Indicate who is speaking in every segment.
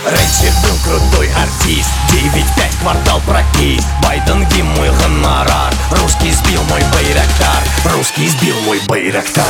Speaker 1: Раньше был крутой артист, 9-5 квартал прокист. Байден гимн мой гонорар, русский сбил мой байрактар, русский сбил мой байрактар.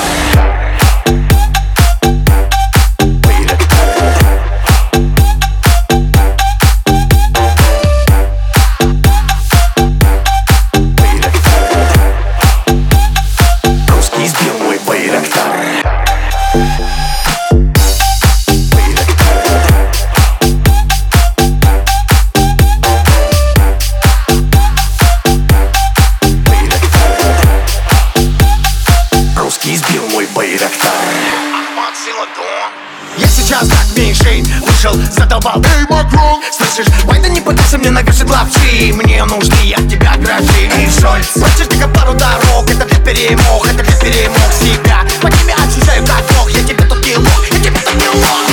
Speaker 1: Я сейчас как Мишень вышел, задолбал. Эй, Макрон! Слышишь, Байден не пытайся мне навешать лапши. Мне нужны от тебя гроши. Эй, Шольц, хочешь только пару дорог? Это для перемог, это для перемог себя. По тебе отчуждаю как бог. Я тебе тут не лох, я тебе тут не лох.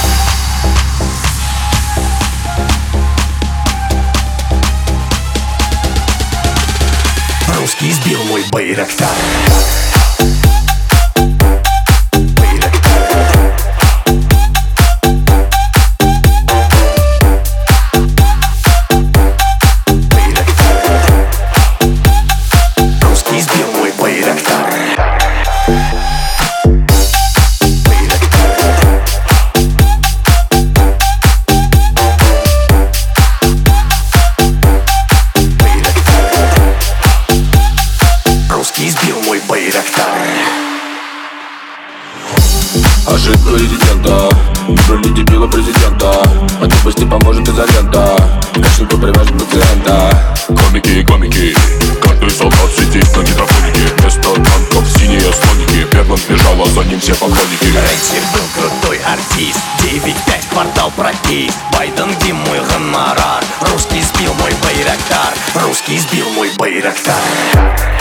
Speaker 1: Русский сбил мой байрактар. Избил мой байрактар.
Speaker 2: Ошибка резидента, выбрали дебила президента. От тупости поможет изолента, качнуто привяжет пациента. Комики, каждый солдат сидит на гидропонике. Вместо танков синие слоники, Берланд бежала, за ним все поклонники.
Speaker 1: Раньше был крутой артист, 9-5 квартал прокист. Байден гимн мой гонорар, русский сбил мой байрактар, русский сбил мой байрактар.